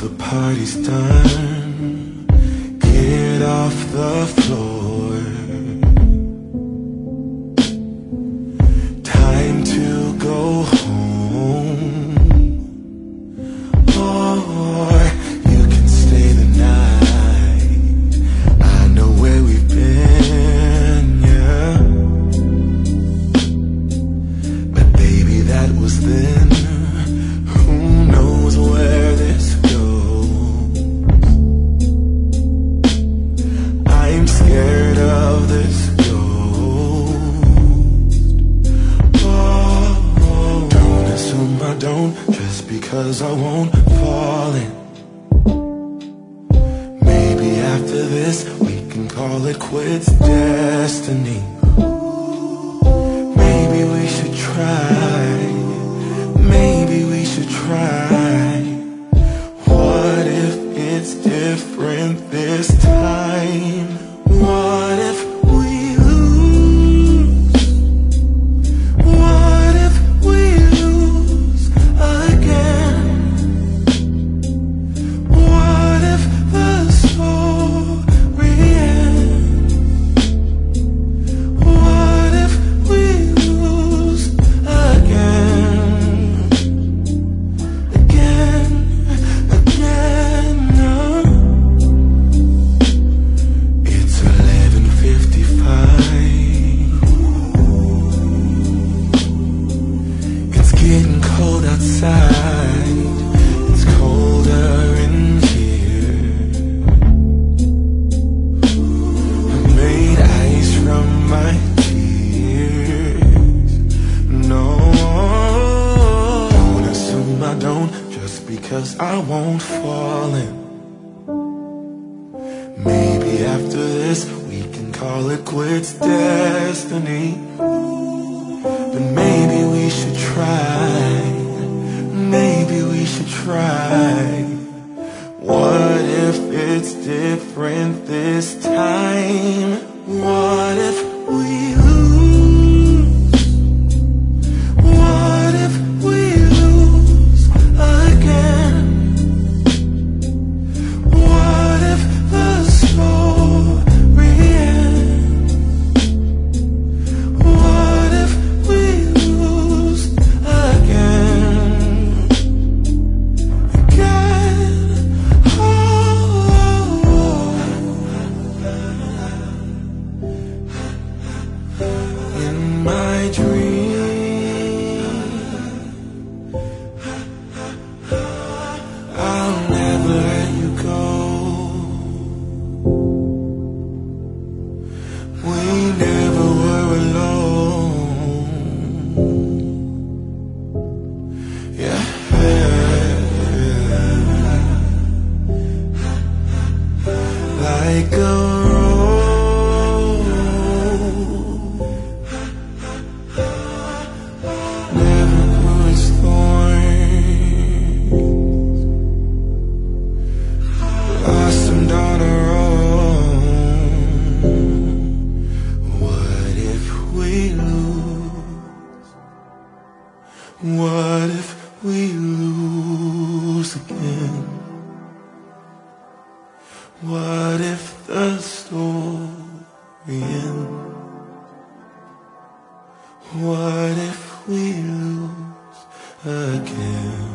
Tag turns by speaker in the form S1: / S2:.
S1: the party's done, get off the floor. Time to go home, or you can stay the night. I know where we've been, yeah. But baby, that was then. Who knows where this goes? I'm scared of this ghost. Oh, don't assume I don't, just because I won't fall in. Maybe after this we can call it quits, destiny. Maybe we should try. Maybe we should try. What if it's different this time? What if we lose? What if we lose again? What if the story ends? What if we lose again? It's 11:55. It's getting cold outside. It's colder in here. I made ice from my tears. No, don't assume I don't, just because I won't fall in. Maybe after this we can call it quits, destiny. But maybe we should try. Maybe we should try. What if it's different this time? What if we lose? What if we lose again? What if the story ends? What if we lose again? Again? In my dream, I'll never let you go. We never were alone. Yeah. Like a rose, never grew its thorns, blossomed on our own. What if we lose? What if we lose again? What if the story ends? What if we lose again?